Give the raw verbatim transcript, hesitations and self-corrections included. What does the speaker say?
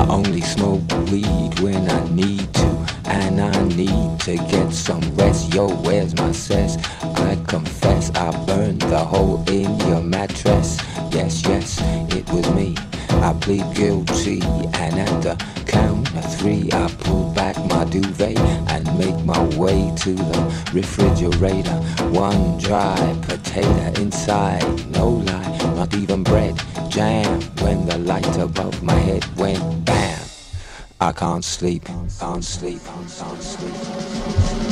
Only smoke weed when I need to, and I need to get some rest. Yo, where's my cess? I confess I burned the hole in your mattress. Yes, yes, it was me. I plead guilty, and at the count of three I pull back my duvet and make my way to the refrigerator. One dry potato inside, no lie, not even bread, jam. When the light above my head went bam, I can't sleep, can't sleep, can't sleep.